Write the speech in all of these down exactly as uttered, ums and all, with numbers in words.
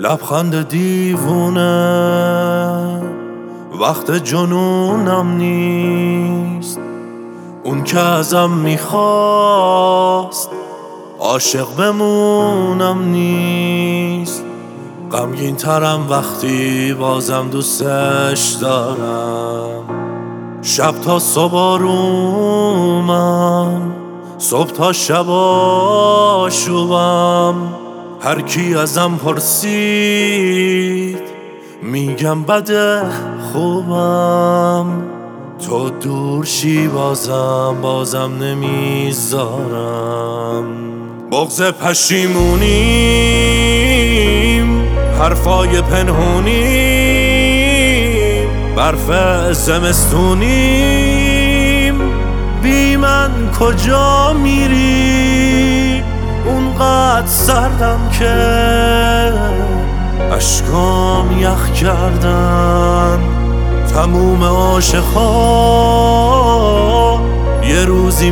لبخند دیوونه وقت جنونم نیست. اون که ازم میخواست عاشق بمونم نیست. غمگین ترم وقتی بازم دوستش دارم. شب تا صبح آرومم، صبح تا شب آشوبم. هر کی ازم پرسید میگم بده خوبم. تو دور شی بازم بازم نمیذارم. بغض پشیمونیم، حرفای پنهونیم، برف زمستونیم. بی من کجا میری؟ اونقدر سردم که اشکام یخ کردن. تموم عاشقا یه روزی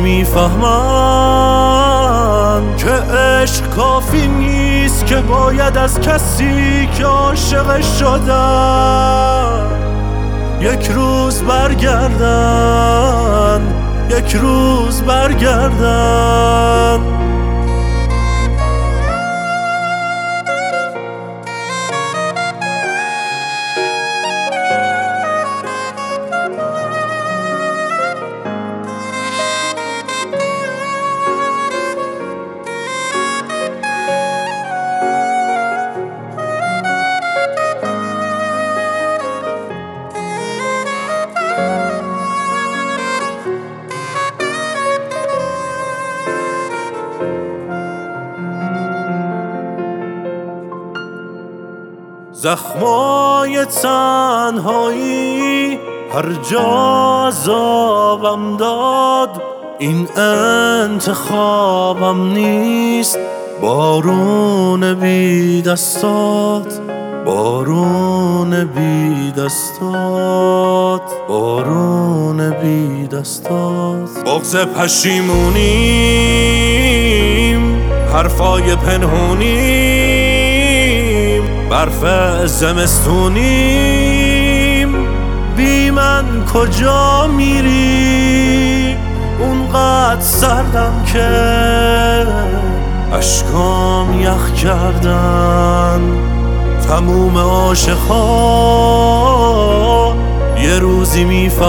میفهمن که عشق کافی نیست، که باید از کسی که عاشقش شدن یک روز برگردن، یک روز برگردن. زخمای تنهایی هر جا عذابم داد. این انتخابم نیست. بارون بی دستات، بارون بی دستات، بارون بی دستات. بغض پشیمونیم، حرفای پنهونیم، برف زمستونیم. بی من کجا میری؟ اونقدر سردم که اشکام یخ کردن. تموم عاشقا یه روزی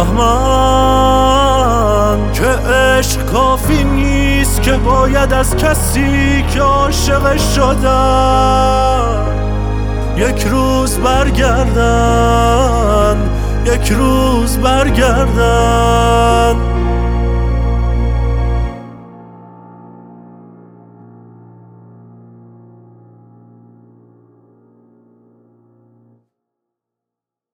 میفهمن که عشق کافی نیست، که باید از کسی که عاشقش شدن یک روز برگردن، یک روز برگردن.